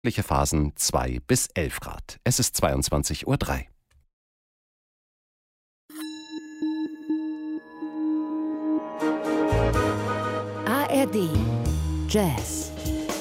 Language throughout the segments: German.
Phasen 2 bis 11 Grad. Es ist 22:03 Uhr. ARD Jazz.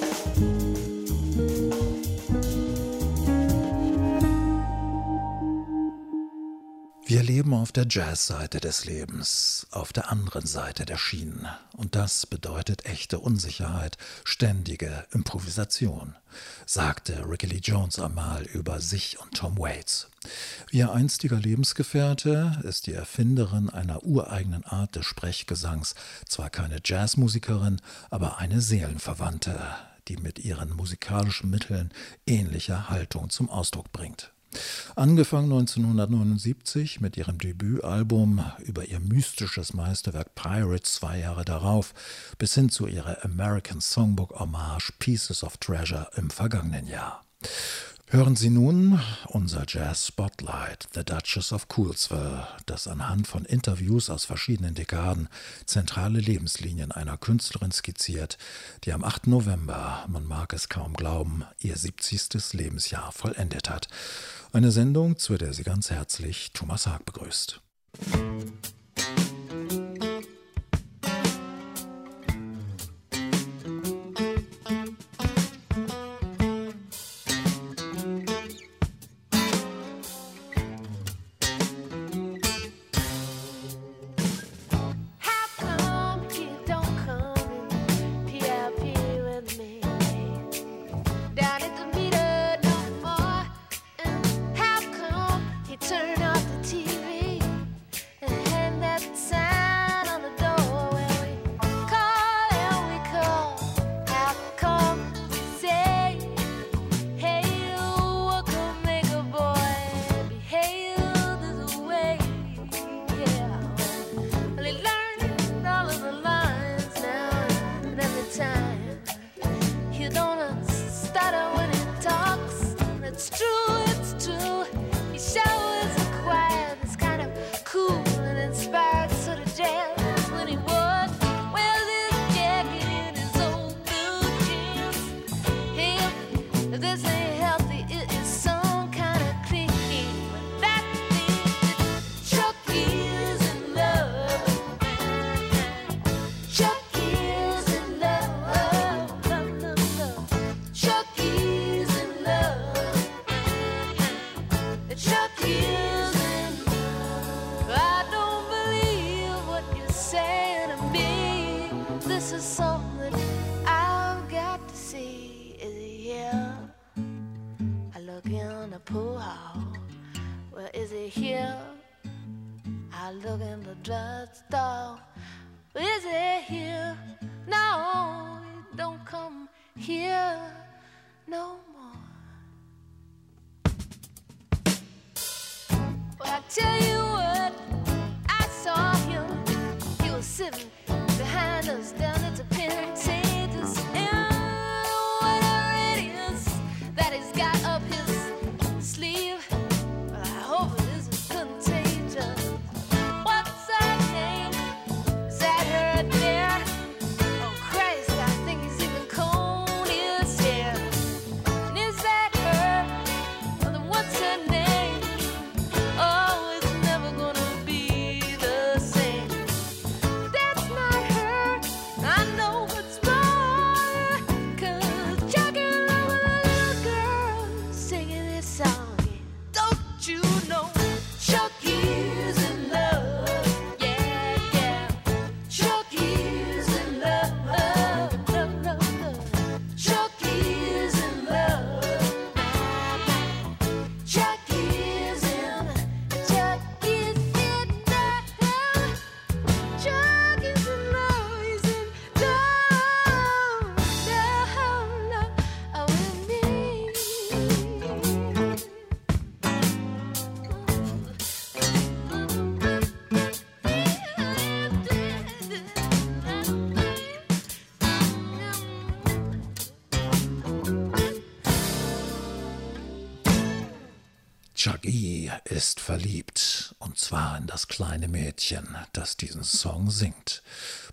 Wir leben auf der Jazzseite des Lebens, auf der anderen Seite der Schienen. Und das bedeutet echte Unsicherheit, ständige Improvisation, sagte Rickie Lee Jones einmal über sich und Tom Waits. Ihr einstiger Lebensgefährte ist die Erfinderin einer ureigenen Art des Sprechgesangs, zwar keine Jazzmusikerin, aber eine Seelenverwandte, die mit ihren musikalischen Mitteln ähnliche Haltung zum Ausdruck bringt. Angefangen 1979 mit ihrem Debütalbum über ihr mystisches Meisterwerk Pirates 2 Jahre darauf, bis hin zu ihrer American Songbook Hommage Pieces of Treasure im vergangenen Jahr. Hören Sie nun unser Jazz Spotlight, The Duchess of Coolsville, das anhand von Interviews aus verschiedenen Dekaden zentrale Lebenslinien einer Künstlerin skizziert, die am 8. November, man mag es kaum glauben, ihr 70. Lebensjahr vollendet hat. Eine Sendung, zu der sie ganz herzlich Thomas Haag begrüßt. Turn off the TV and hang that sign on the door where we call and we call. How come we say, hey, what could make a boy behave this way? Yeah, well, he learned all of the lines now and every time. He don't stutter when he talks. It's true, it's true. He shows quiet, it's kind of cool and inspired sort of jazz when he was wears his jacket in his old blue jeans. Hey, if this ain't healthy, it is some kind of clean. But that means Chucky is in love. Chucky is in love. Chucky is in love. Chucky is in love. I don't believe what you're saying to me. This is something I've got to see. Is he here? I look in the pool hall. Well, is he here? I look in the drugstore. Is he here? No, he don't come here no more. Well, I tell you what, I saw him. He was sitting behind us down at the Pentateuch, and whatever it is that he's got up his sleeve, well, I hope it isn't contagious. What's her name? Is that her there? Oh Christ, I think he's even combed his hair. And is that her? Well, then what's her name? Oh, it's never gonna be the same. That's not her. I know what's wrong. 'Cause Chucky in love with a little girl singing this song. Don't you know Chucky's in love? Yeah, yeah. Chucky's in love. Love, love, love. Chucky's in love. Chucky's in love. Chucky's in love. Chucky's in love. He's in love. Love with me. Chucky ist verliebt, und zwar in das kleine Mädchen, das diesen Song singt,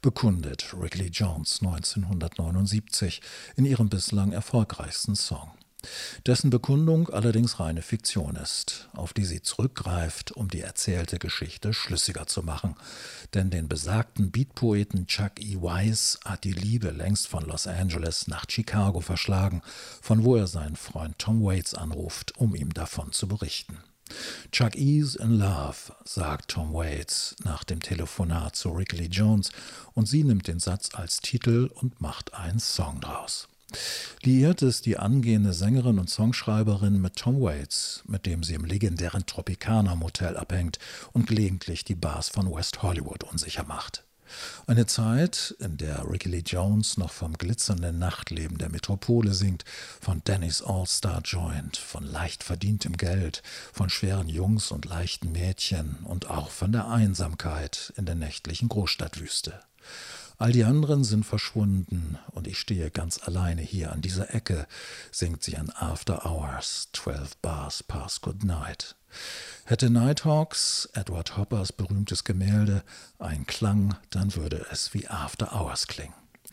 bekundet Rickie Lee Jones 1979 in ihrem bislang erfolgreichsten Song. dessen Bekundung allerdings reine Fiktion ist, auf die sie zurückgreift, um die erzählte Geschichte schlüssiger zu machen. Denn den besagten Beatpoeten Chuck E. Weiss hat die Liebe längst von Los Angeles nach Chicago verschlagen, von wo er seinen Freund Tom Waits anruft, um ihm davon zu berichten. Chuck E's in love, sagt Tom Waits nach dem Telefonat zu Rickley Jones, und sie nimmt den Satz als Titel und macht einen Song draus. Liiert ist die angehende Sängerin und Songschreiberin mit Tom Waits, mit dem sie im legendären Tropicana Motel abhängt und gelegentlich die Bars von West Hollywood unsicher macht. Eine Zeit, in der Rickley Jones noch vom glitzernden Nachtleben der Metropole singt, von Denny's All-Star Joint, von leicht verdientem Geld, von schweren Jungs und leichten Mädchen und auch von der Einsamkeit in der nächtlichen Großstadtwüste. All die anderen sind verschwunden und ich stehe ganz alleine hier an dieser Ecke, singt sie an After Hours, 12 Bars past Goodnight. Hätte Nighthawks, Edward Hoppers berühmtes Gemälde, einen Klang, dann würde es wie After Hours klingen.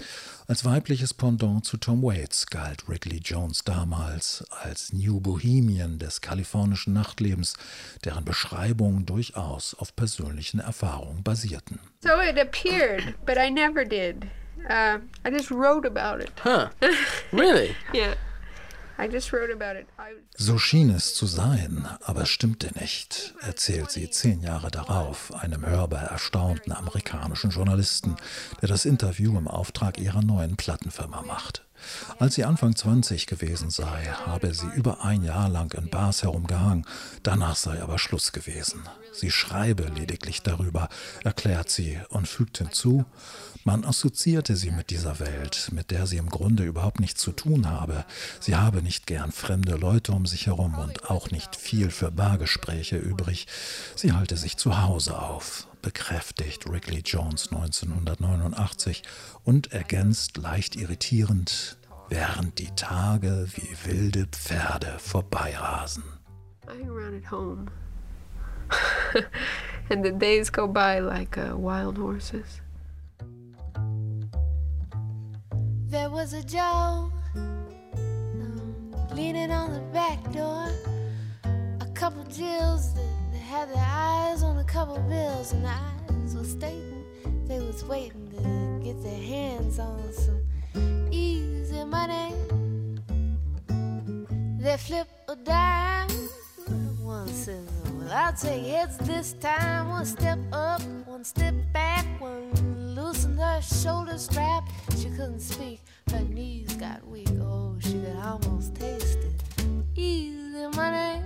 Als weibliches Pendant zu Tom Waits galt Rickley Jones damals als New Bohemian des kalifornischen Nachtlebens, deren Beschreibungen durchaus auf persönlichen Erfahrungen basierten. So it appeared, but I never did. I just wrote about it. Huh. Really? Yeah. I just wrote about it. So schien es zu sein, aber es stimmte nicht, erzählt sie 10 Jahre darauf einem hörbar erstaunten amerikanischen Journalisten, der das Interview im Auftrag ihrer neuen Plattenfirma macht. Als sie Anfang 20 gewesen sei, habe sie über 1 Jahr lang in Bars herumgehangen, danach sei aber Schluss gewesen. Sie schreibe lediglich darüber, erklärt sie und fügt hinzu, man assoziierte sie mit dieser Welt, mit der sie im Grunde überhaupt nichts zu tun habe. Sie habe nicht gern fremde Leute um sich herum und auch nicht viel für Bargespräche übrig. Sie halte sich zu Hause auf, bekräftigt Rickley Jones 1989 und ergänzt leicht irritierend, während die Tage wie wilde Pferde vorbeirasen. I hang around at home. And the days go by like wild horses. There was a Joe leaning on the back door. A couple Jills that had their eyes on a couple bills, and the eyes were stating they was waiting to get their hands on some easy money. They flip a dime. One says, well, I'll take heads this time. One step up, one step back, one loosened her shoulder strap. She couldn't speak, her knees got weak. Oh, she could almost taste it. Easy money.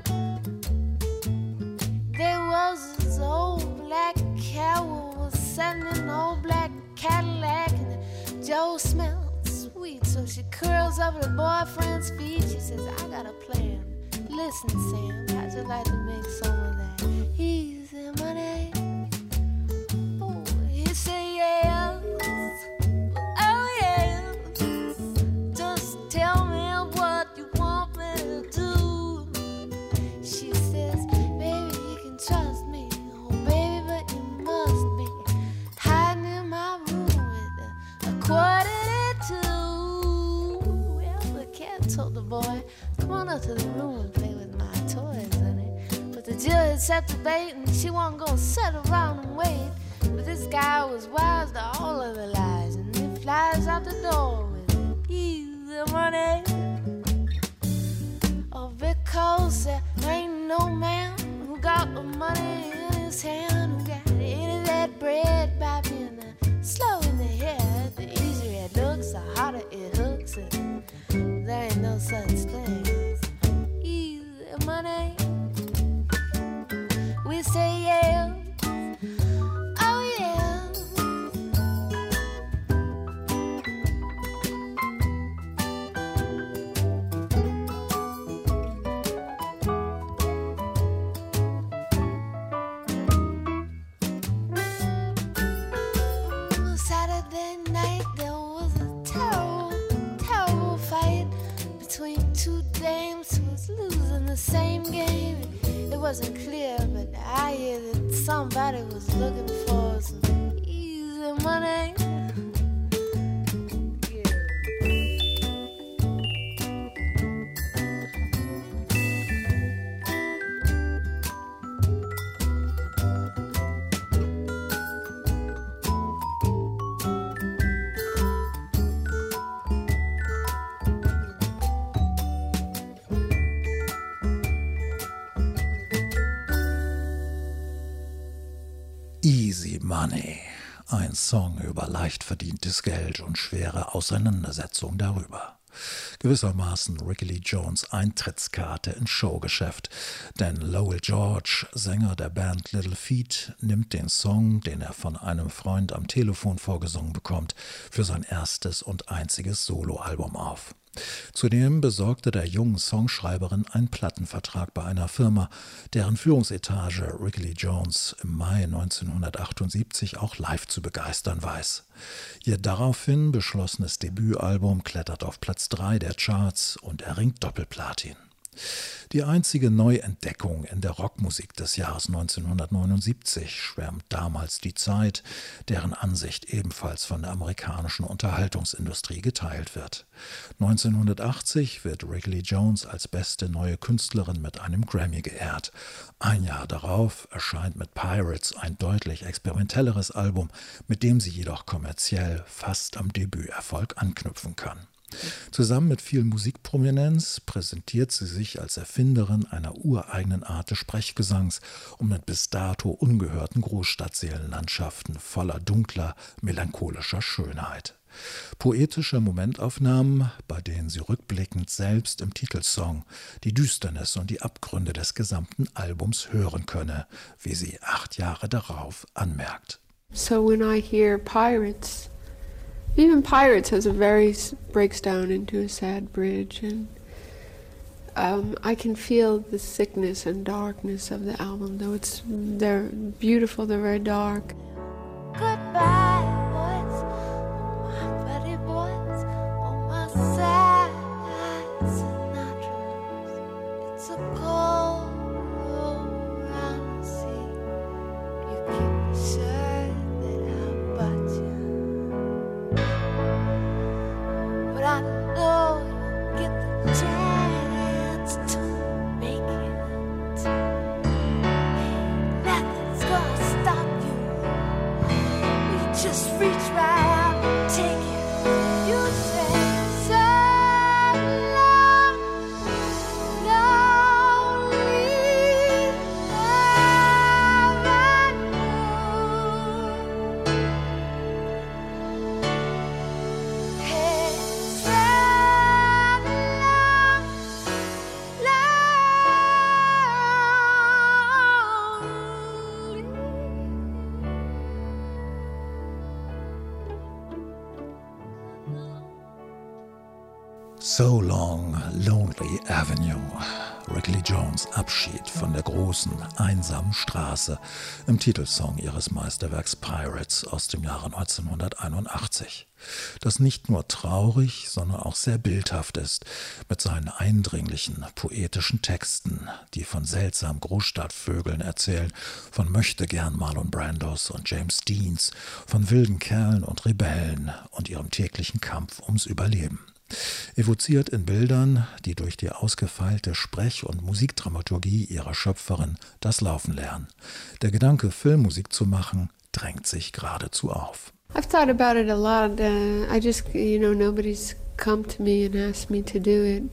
There was this old black cow who was sitting in an old black Cadillac, and Joe smelled sweet, so she curls up at her boyfriend's feet. She says, I got a plan. Listen, Sam, I'd just like to make some of that easy money. Oh, he said yes, oh yes. Just tell me what you want me to do. She says, baby, you can trust me. Oh, baby, but you must be hiding in my room with a quarter to 2. Well, the cat told the boy, come on up to the room and play with my toys, honey. But the Jill had set the bait and she wasn't gonna sit around and wait. But this guy was wise to all of the lies, and he flies out the door with easy money. Oh, because there ain't no man who got the money in his hand, who got any of that bread by being slow in the head. The easier it looks, the harder it hooks, and there ain't no such thing as easy money. We say yeah, oh yeah. Saturday night there was a terrible, terrible fight between 2 dames who was losing the same game. It wasn't clear, but I hear that somebody was looking for some easy money. Easy Money. Ein Song über leicht verdientes Geld und schwere Auseinandersetzung darüber. Gewissermaßen Ricky Lee Jones' Eintrittskarte ins Showgeschäft, denn Lowell George, Sänger der Band Little Feat, nimmt den Song, den er von einem Freund am Telefon vorgesungen bekommt, für sein erstes und einziges Soloalbum auf. Zudem besorgte der jungen Songschreiberin einen Plattenvertrag bei einer Firma, deren Führungsetage Ricky Lee Jones im Mai 1978 auch live zu begeistern weiß. Ihr daraufhin beschlossenes Debütalbum klettert auf Platz 3 der Charts und erringt Doppelplatin. Die einzige Neuentdeckung in der Rockmusik des Jahres 1979 schwärmt damals die Zeit, deren Ansicht ebenfalls von der amerikanischen Unterhaltungsindustrie geteilt wird. 1980 wird Ricky Lee Jones als beste neue Künstlerin mit einem Grammy geehrt. Ein Jahr darauf erscheint mit Pirates ein deutlich experimentelleres Album, mit dem sie jedoch kommerziell fast am Debüterfolg anknüpfen kann. Zusammen mit viel Musikprominenz präsentiert sie sich als Erfinderin einer ureigenen Art des Sprechgesangs und mit bis dato ungehörten Großstadtseelenlandschaften voller dunkler, melancholischer Schönheit. Poetische Momentaufnahmen, bei denen sie rückblickend selbst im Titelsong die Düsternis und die Abgründe des gesamten Albums hören könne, wie sie 8 Jahre darauf anmerkt. So when I hear Pirates, even Pirates breaks down into a sad bridge, and I can feel the sickness and darkness of the album, though they're beautiful, they're very dark. Goodbye, boys, oh my buddy boys, oh my sad Sinatra's. It's a cold, round sea. You keep sure that I'll butt you, but I know you'll get the chance to make it. Nothing's gonna stop you. Just reach right out and take it. You say so long, lonely, never knew. Hey, so long, So Long, Lonely Avenue. Ricky Lee Jones' Abschied von der großen, einsamen Straße im Titelsong ihres Meisterwerks Pirates aus dem Jahre 1981. Das nicht nur traurig, sondern auch sehr bildhaft ist, mit seinen eindringlichen, poetischen Texten, die von seltsamen Großstadtvögeln erzählen, von Möchtegern Marlon Brandos und James Deans, von wilden Kerlen und Rebellen und ihrem täglichen Kampf ums Überleben. Evoziert in Bildern, die durch die ausgefeilte Sprech- und Musikdramaturgie ihrer Schöpferin das Laufen lernen. Der Gedanke, Filmmusik zu machen, drängt sich geradezu auf. I've thought about it a lot. I just, nobody's come to me and asked me to do it.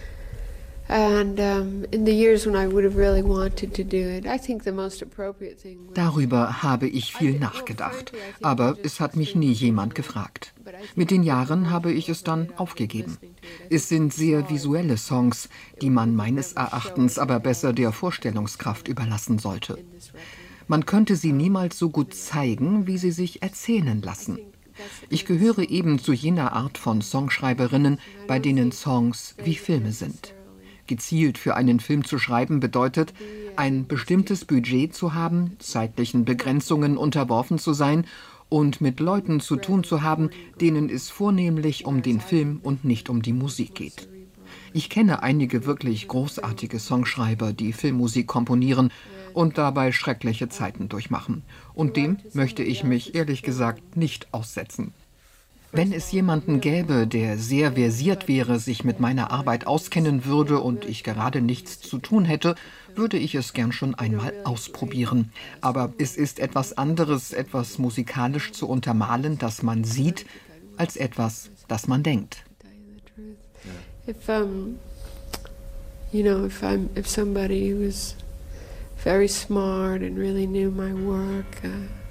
And in the years when I would have really wanted to do it, I think the most appropriate thing was... Darüber habe ich viel nachgedacht, aber es hat mich nie jemand gefragt. Mit den Jahren habe ich es dann aufgegeben. Es sind sehr visuelle Songs, die man meines Erachtens aber besser der Vorstellungskraft überlassen sollte. Man könnte sie niemals so gut zeigen, wie sie sich erzählen lassen. Ich gehöre eben zu jener Art von Songschreiberinnen, bei denen Songs wie Filme sind. Gezielt für einen Film zu schreiben bedeutet, ein bestimmtes Budget zu haben, zeitlichen Begrenzungen unterworfen zu sein und mit Leuten zu tun zu haben, denen es vornehmlich um den Film und nicht um die Musik geht. Ich kenne einige wirklich großartige Songschreiber, die Filmmusik komponieren und dabei schreckliche Zeiten durchmachen. Und dem möchte ich mich ehrlich gesagt nicht aussetzen. Wenn es jemanden gäbe, der sehr versiert wäre, sich mit meiner Arbeit auskennen würde und ich gerade nichts zu tun hätte, würde ich es gern schon einmal ausprobieren. Aber es ist etwas anderes, etwas musikalisch zu untermalen, das man sieht, als etwas, das man denkt. If somebody was very smart and really knew my work,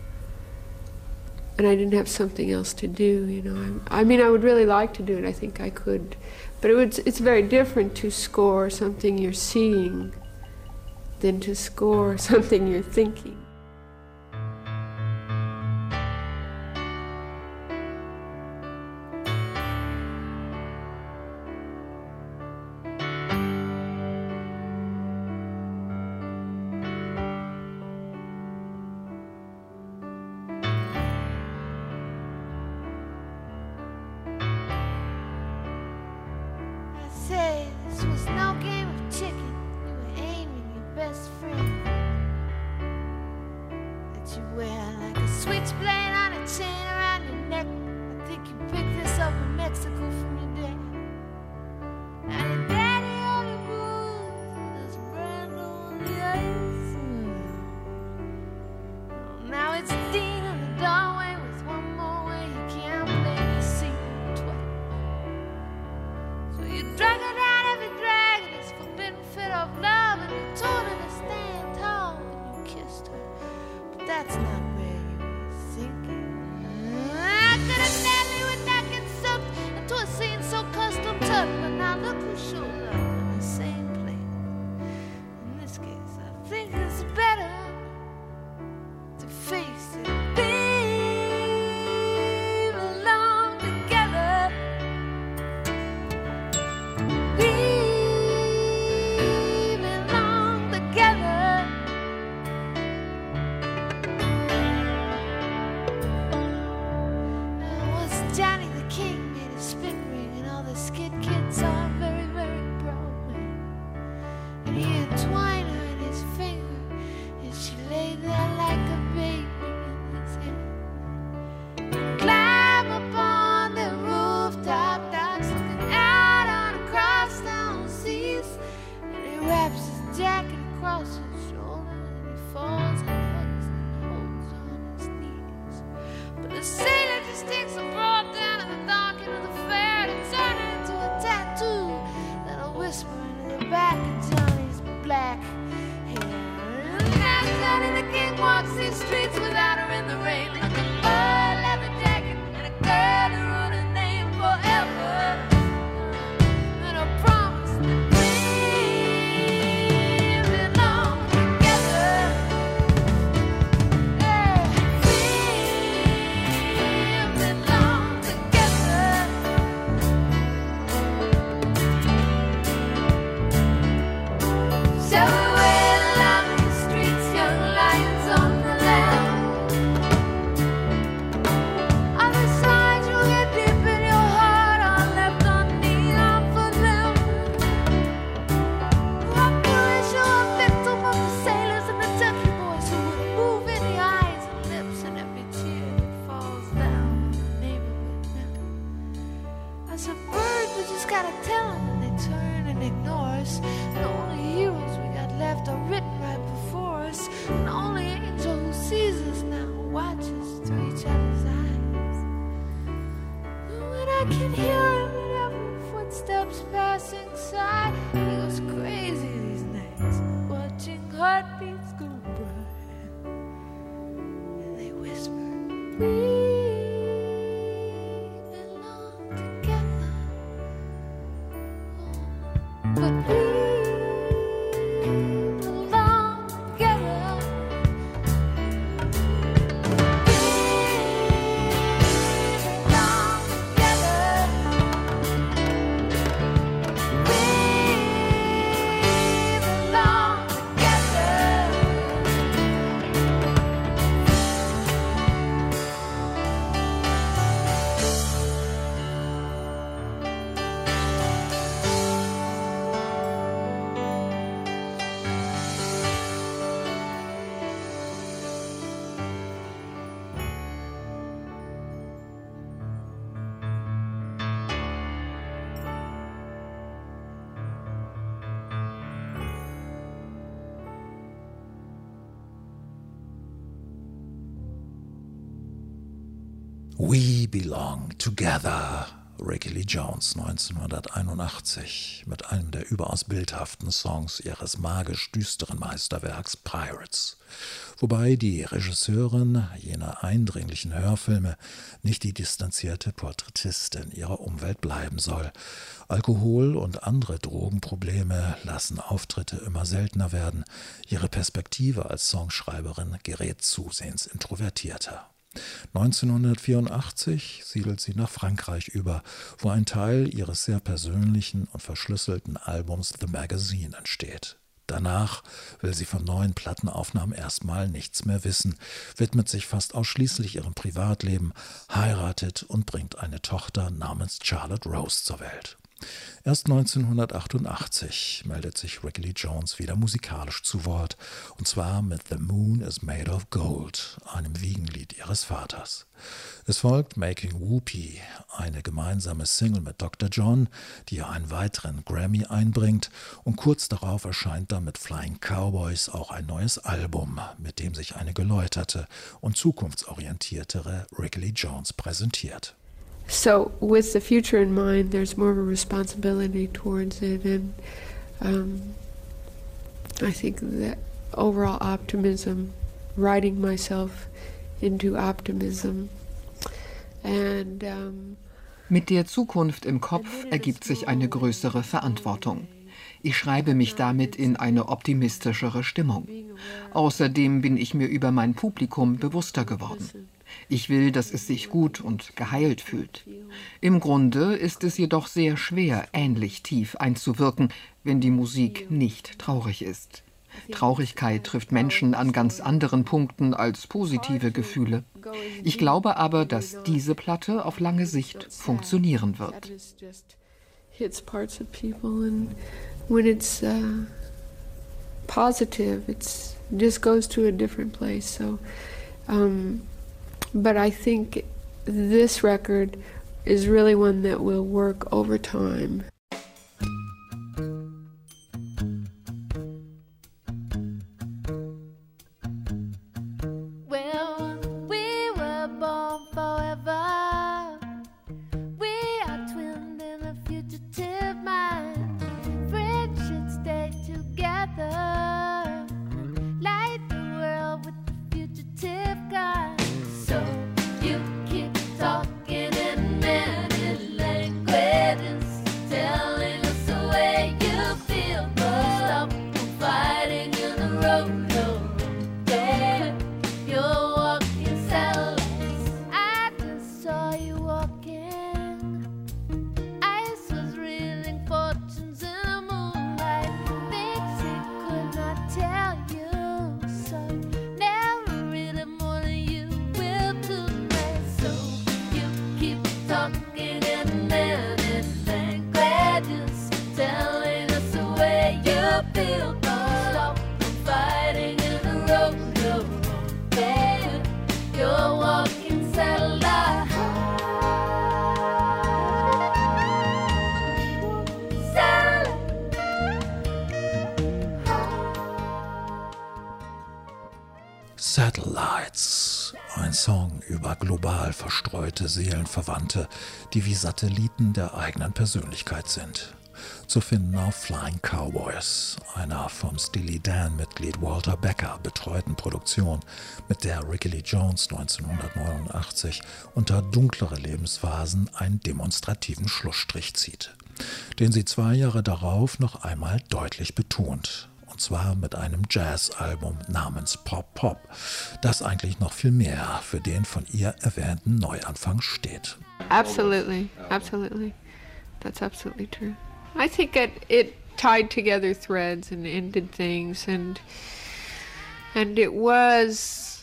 and I didn't have something else to do, you know. I mean, I would really like to do it. I think I could. But it's very different to score something you're seeing than to score something you're thinking. Say this was no game of chicken. You were aiming your best friend that you wear like a switchblade on a chain around your neck. I think you picked this up in Mexico from your dad. And your daddy only moves this brand on the ice. Now it's Dean in the doorway with one more way. You can't play your seat twice. So you drag her down every drag in this forbidden fit of love, and you told her to stand tall when you kissed her. But that's not where you were thinking. I could have sadly with neck and soaked into a scene so custom tucked, but now look who shows up in the same place. In this case, I think it's better to face it. We belong together. We belong together. Once Johnny the King made a spit ring, and all the skid kids are very, very Broadway. And he had twined her in his finger, and she lay there like a baby in his hand. Climb upon the rooftop, docks looking out on across down seas. And he wraps his jacket across his shoulder, and he falls and hugs and holds on his knees. But the sailor just takes a broad down in the dark into the fair and turn it into a tattoo that'll whisper into the back of Johnny's black hair. And now Johnny the King walks these streets without her in the rain, looking for a leather jacket and a girl to run her name forever. And a promise that we belong together. Yeah, we belong together. So away along the streets, young lions on the land. Other sides you'll get deep in your heart, all left on neon for them. What you wish you were a victim of the sailors and the turkey boys who would move any eyes and lips and every tear that falls down in the neighborhood now. As a bird, we just gotta tell them, and they turn and ignore us. The only heroes we got left are written right before us. And the only angel who sees us now watches through each other's eyes. When I can hear him in every footsteps passing by, he goes crazy these nights, watching heartbeats go by. And they whisper, we belong together. But we belong together. We belong together. Rickie Lee Jones 1981 mit einem der überaus bildhaften Songs ihres magisch düsteren Meisterwerks Pirates. Wobei die Regisseurin jener eindringlichen Hörfilme nicht die distanzierte Porträtistin ihrer Umwelt bleiben soll. Alkohol und andere Drogenprobleme lassen Auftritte immer seltener werden. Ihre Perspektive als Songschreiberin gerät zusehends introvertierter. 1984 siedelt sie nach Frankreich über, wo ein Teil ihres sehr persönlichen und verschlüsselten Albums The Magazine entsteht. Danach will sie von neuen Plattenaufnahmen erstmal nichts mehr wissen, widmet sich fast ausschließlich ihrem Privatleben, heiratet und bringt eine Tochter namens Charlotte Rose zur Welt. Erst 1988 meldet sich Rickie Lee Jones wieder musikalisch zu Wort, und zwar mit The Moon is Made of Gold, einem Wiegenlied ihres Vaters. Es folgt Making Whoopee, eine gemeinsame Single mit Dr. John, die ihr einen weiteren Grammy einbringt, und kurz darauf erscheint dann mit Flying Cowboys auch ein neues Album, mit dem sich eine geläuterte und zukunftsorientiertere Rickie Lee Jones präsentiert. So with the future in mind, there's more of a responsibility towards it, and I think that overall optimism, writing myself into optimism, and Mit der Zukunft im Kopf ergibt sich eine größere Verantwortung. Ich schreibe mich damit in eine optimistischere Stimmung. Außerdem bin ich mir über mein Publikum bewusster geworden. Ich will, dass es sich gut und geheilt fühlt. Im Grunde ist es jedoch sehr schwer, ähnlich tief einzuwirken, wenn die Musik nicht traurig ist. Traurigkeit trifft Menschen an ganz anderen Punkten als positive Gefühle. Ich glaube aber, dass diese Platte auf lange Sicht funktionieren wird. hits parts of people, and when it's positive, it's just goes to a different place. So, but I think this record is really one that will work over time. Well, we were born forever. We are twinned in a fugitive mind. Friends should stay together. Light the world with the fugitive kind. So you keep talking in many languages, telling us the way you feel. But stop fighting in the road. Yeah, you're walking satellites. I just saw you walking. Ice was reeling fortunes in the moonlight. Things he could not tell you. So never really more than you will tonight. So you keep talking in many languages, telling us the way you feel. But stop fighting in the road. Yeah, you're walking satellite. Satellites, ein Song über global verstreute Seelenverwandte, die wie Satelliten der eigenen Persönlichkeit sind. Zu finden auf Flying Cowboys, einer vom Steely Dan-Mitglied Walter Becker betreuten Produktion, mit der Rickie Lee Jones 1989 unter dunklere Lebensphasen einen demonstrativen Schlussstrich zieht, den sie 2 Jahre darauf noch einmal deutlich betont. Und zwar mit einem Jazz-Album namens Pop Pop, das eigentlich noch viel mehr für den von ihr erwähnten Neuanfang steht. Absolutely, absolutely. That's absolutely true. I think it tied together threads and ended things, and it was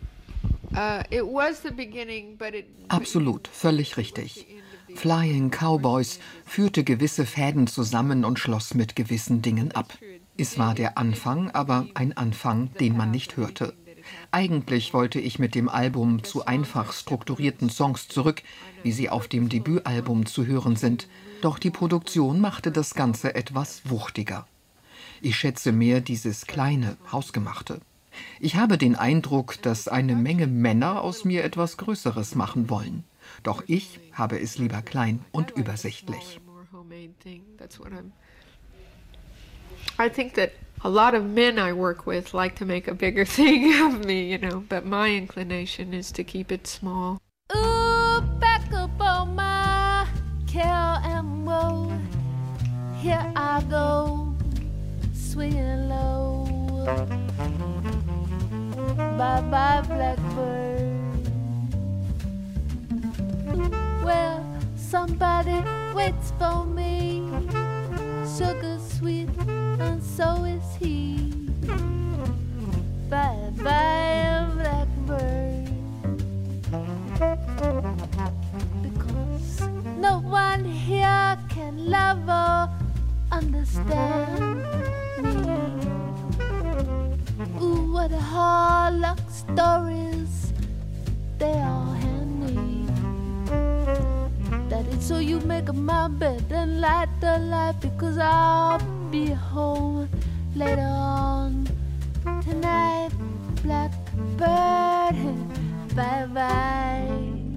the beginning, but it... Absolut, völlig richtig. Flying Cowboys führte gewisse Fäden zusammen und schloss mit gewissen Dingen ab. Es war der Anfang, aber ein Anfang, den man nicht hörte. Eigentlich wollte ich mit dem Album zu einfach strukturierten Songs zurück, wie sie auf dem Debütalbum zu hören sind. Doch die Produktion machte das Ganze etwas wuchtiger. Ich schätze mehr dieses kleine, Hausgemachte. Ich habe den Eindruck, dass eine Menge Männer aus mir etwas Größeres machen wollen. Doch ich habe es lieber klein und übersichtlich. I think that a lot of men I work with like to make a bigger thing of me, you know, but my inclination is to keep it small. Ooh, back up on my KLMO. Here I go, swinging low. Bye-bye, blackbird. Well, somebody waits for me, sugar sweet, and so is he. Bye-bye, blackbird. Because no one here can love or understand me. Ooh, what a hard luck stories they all hand me. Daddy, so you make my bed and light the light, because I'll be home later on tonight. Blackbird, bye-bye.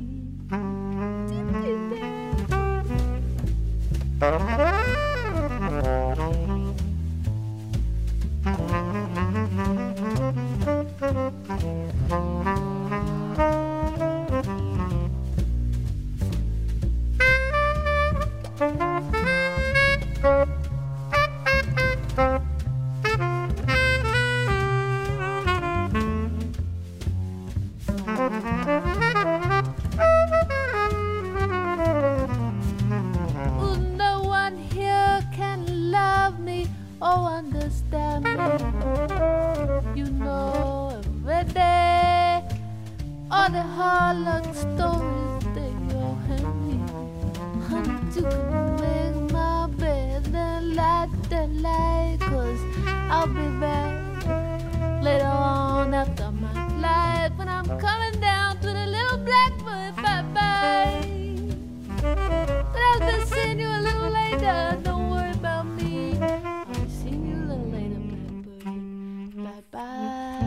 No one here can love me or understand me. You know, every day, all the hard luck stories they all hand me. Honey, you can make my bed and light the light, 'cause I'll be back later on after my flight, when I'm coming down to the little blackbird, bye-bye. But I'll just see you a little later, don't worry about me. I'll see you a little later, blackbird, bye-bye.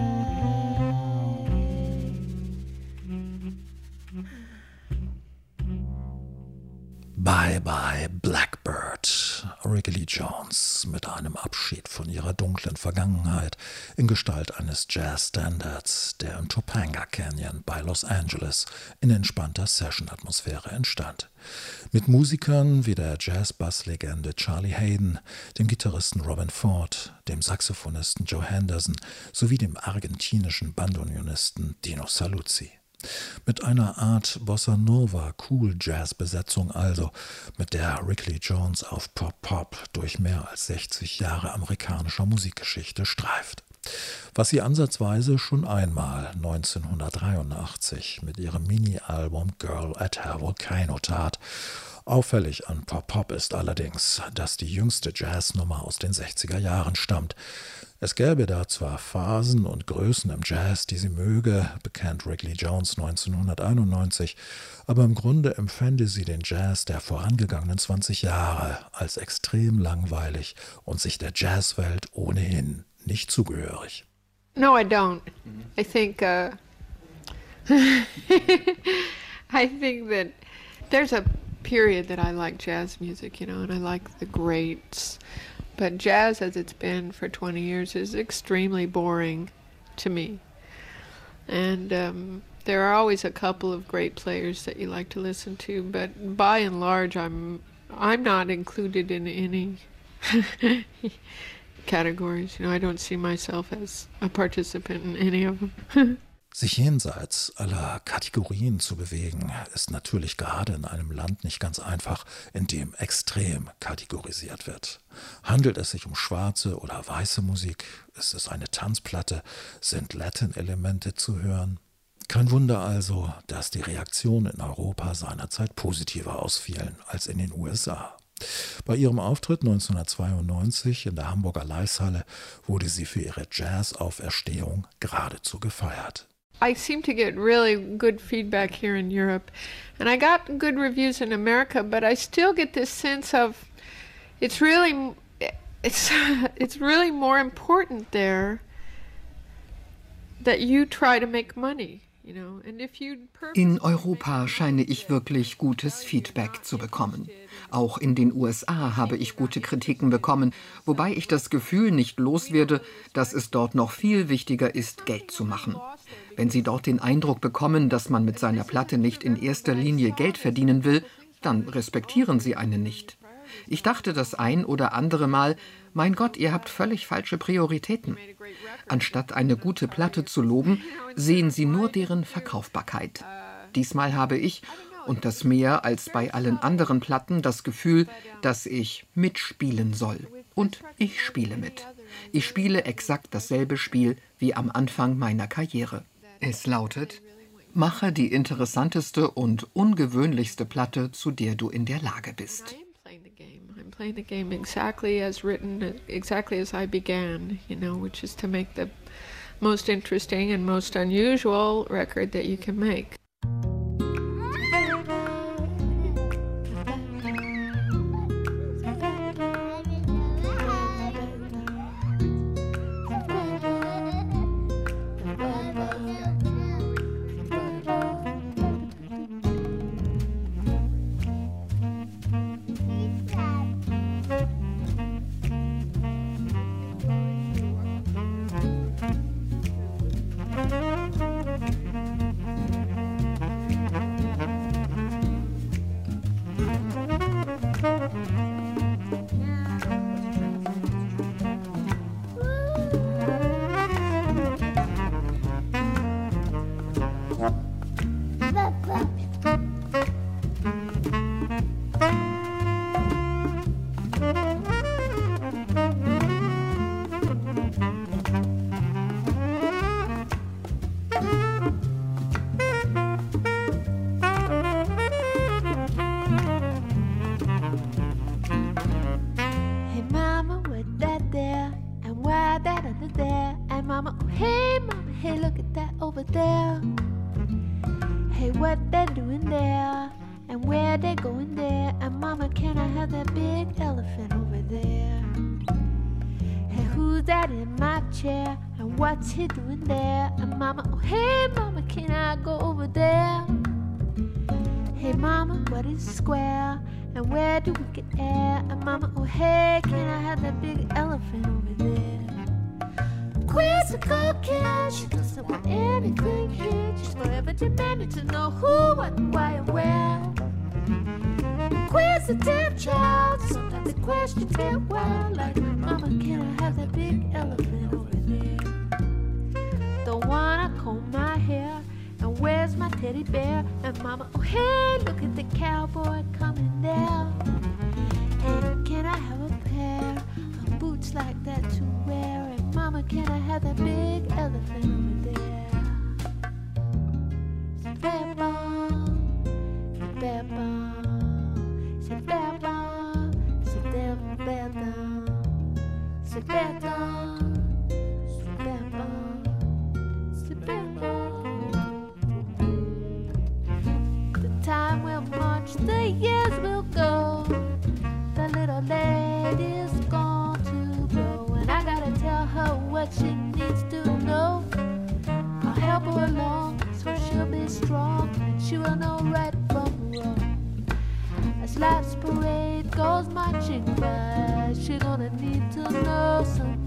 Bye Bye Blackbird. Wrigley Jones mit einem Abschied von ihrer dunklen Vergangenheit in Gestalt eines Jazz-Standards, der im Topanga Canyon bei Los Angeles in entspannter Session-Atmosphäre entstand. Mit Musikern wie der Jazz-Bass-Legende Charlie Haden, dem Gitarristen Robin Ford, dem Saxophonisten Joe Henderson sowie dem argentinischen Bandoneonisten Dino Saluzzi. Mit einer Art Bossa Nova Cool Jazz Besetzung also, mit der Wrigley Jones auf Pop durch mehr als 60 Jahre amerikanischer Musikgeschichte streift. Was sie ansatzweise schon einmal 1983 mit ihrem Mini-Album Girl at Her Volcano tat. Auffällig an Pop ist allerdings, dass die jüngste Jazznummer aus den 60er Jahren stammt. Es gäbe da zwar Phasen und Größen im Jazz, die sie möge, bekennt Wrigley Jones 1991, aber im Grunde empfände sie den Jazz der vorangegangenen 20 Jahre als extrem langweilig und sich der Jazzwelt ohnehin nicht zugehörig. No, I don't. I think I think that there's a period that I like jazz music, you know, and I like the greats. But jazz, as it's been for 20 years, is extremely boring to me. And there are always a couple of great players that you like to listen to, but by and large, I'm not included in any categories. You know, I don't see myself as a participant in any of them. Sich jenseits aller Kategorien zu bewegen, ist natürlich gerade in einem Land nicht ganz einfach, in dem extrem kategorisiert wird. Handelt es sich um schwarze oder weiße Musik? Ist es eine Tanzplatte? Sind Latin-Elemente zu hören? Kein Wunder also, dass die Reaktionen in Europa seinerzeit positiver ausfielen als in den USA. Bei ihrem Auftritt 1992 in der Hamburger Leishalle wurde sie für ihre Jazz-Auferstehung geradezu gefeiert. I seem to get really good feedback here in Europe, and I got good reviews in America, but I still get this sense of it's really more important there that you try to make money. In Europa scheine ich wirklich gutes Feedback zu bekommen. Auch in den USA habe ich gute Kritiken bekommen, wobei ich das Gefühl nicht loswerde, dass es dort noch viel wichtiger ist, Geld zu machen. Wenn Sie dort den Eindruck bekommen, dass man mit seiner Platte nicht in erster Linie Geld verdienen will, dann respektieren Sie einen nicht. Ich dachte das ein oder andere Mal, mein Gott, ihr habt völlig falsche Prioritäten. Anstatt eine gute Platte zu loben, sehen Sie nur deren Verkaufbarkeit. Diesmal habe ich, und das mehr als bei allen anderen Platten, das Gefühl, dass ich mitspielen soll. Und ich spiele mit. Ich spiele exakt dasselbe Spiel wie am Anfang meiner Karriere. Es lautet: Mache die interessanteste und ungewöhnlichste Platte, zu der du in der Lage bist. I'm playing the game exactly as written, exactly as I began, which is to make the most interesting and most unusual record that you can make. What's he doing there? And Mama, oh hey Mama, can I go over there? Hey Mama, what is square? And where do we get air? And Mama, oh hey, can I have that big elephant over there? Quizzical kid, she doesn't want anything here. She's forever demanding to know who, what, why, and where. Inquisitive child, sometimes the questions get wild. Like, Mama, can I have that big elephant over there? Don't wanna comb my hair, and where's my teddy bear? And Mama, oh hey, look at the cowboy coming there. And can I have a pair of boots like that to wear? And Mama, can I have that big elephant over there? C'est very bon, c'est very bon, c'est very bon, c'est very bon, c'est very bon, c'est very bon. The time will march, the years will go. The little lady's gone to grow, and I gotta tell her what she needs to know. I'll help her along so she'll be strong, and she will know right from wrong. As life's parade goes marching by, she's gonna need to know some